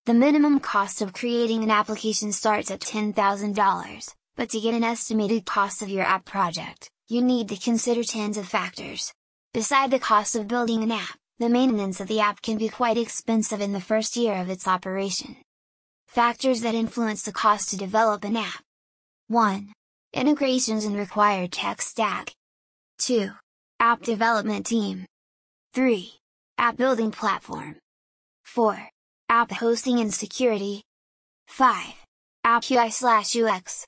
The minimum cost of creating an application starts at $10,000, but to get an estimated cost of your app project, you need to consider tens of factors. Beside the cost of building an app, the maintenance of the app can be quite expensive in the first year of its operation. Factors that influence the cost to develop an app: 1. Integrations and required tech stack. 2. App development team. 3. App building platform. 4. App hosting and security. 5. App UI/UX.